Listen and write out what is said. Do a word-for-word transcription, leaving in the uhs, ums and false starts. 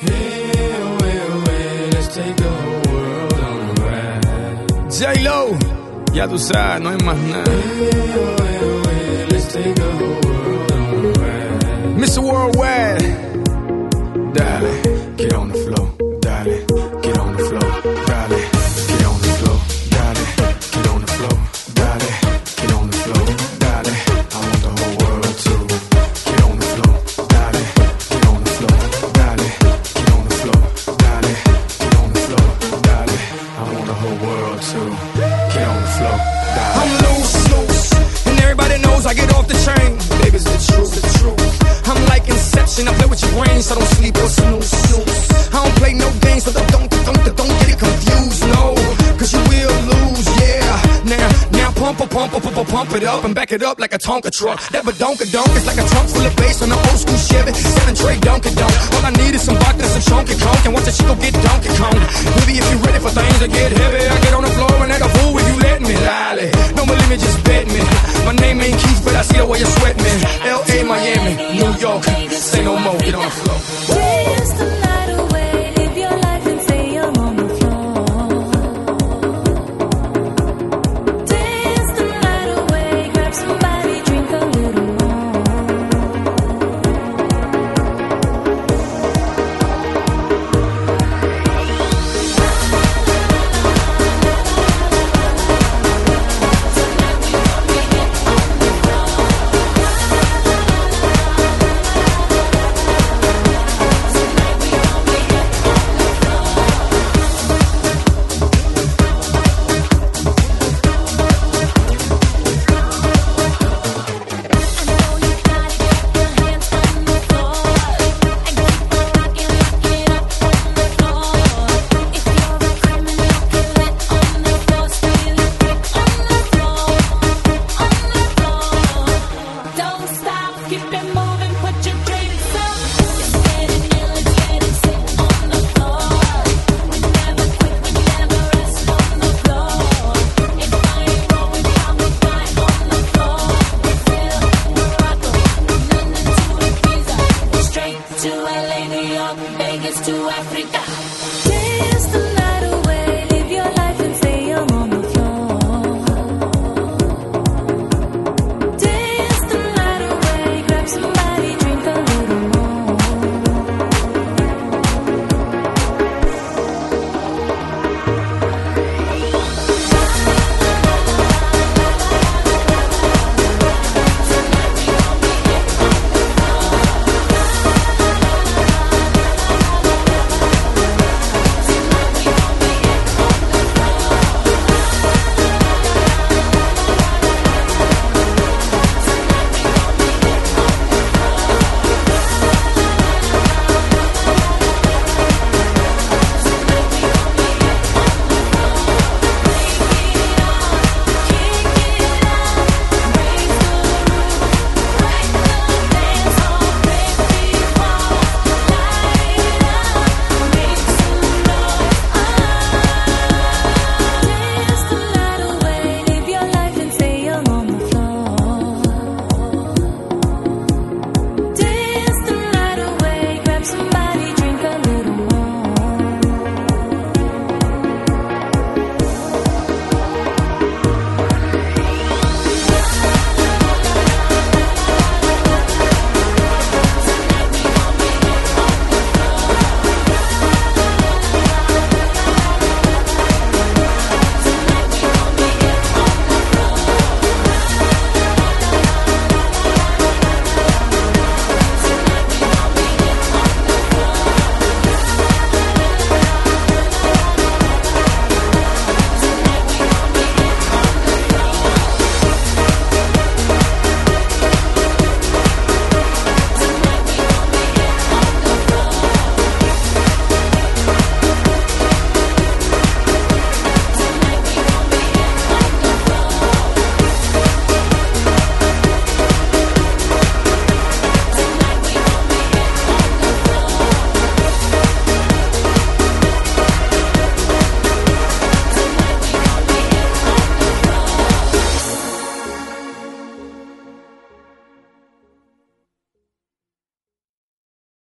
Hey, away, away, let's take the whole world on a ride. J-Lo, ya tú sabes, no hay más nada. Hey, away, away, let's take the whole world on a ride. mister Worldwide, dale, get on the floor, dale, get on the floor, dale, get on the floor, dale, get on the floor, dale, get on the floor, dale. I want the whole world to get on the floor, dale, get on the floor, dale, get on the floor, dale, get on the floor, dale. I want the whole world to get on the floor, dale. I'm loose, loose, and everybody knows I get off the train. Baby's the truth, the truth. I'm like Inception, I play with your brain, so don't sleep or snooze, snooze. I don't play no games, so don't, don't, don't, don't get it confused, no. Cause you will lose, yeah. Now, now pump, pump, pump, pump, pump, pump it up and back it up like a Tonka truck. That badonka-donk is like a trunk full of bass on an old school Chevy. Seven tray Donkey-Donk. All I need is some vodka and some chunky conk, and watch that shit go get Donkey Kong. Maybe if you're ready for things to get heavy, I get on the floor and act a fool if you let me. Lolly, don't believe me, just bet me. My name ain't Keith, but I see the way you sweat me. L A, Miami, New York, say no more, get on the floor. Dance the night away, live your life and say you're on the floor. Dance the night away, grab somebody, drink a little more. To L A, New York, Vegas to Africa. Dance the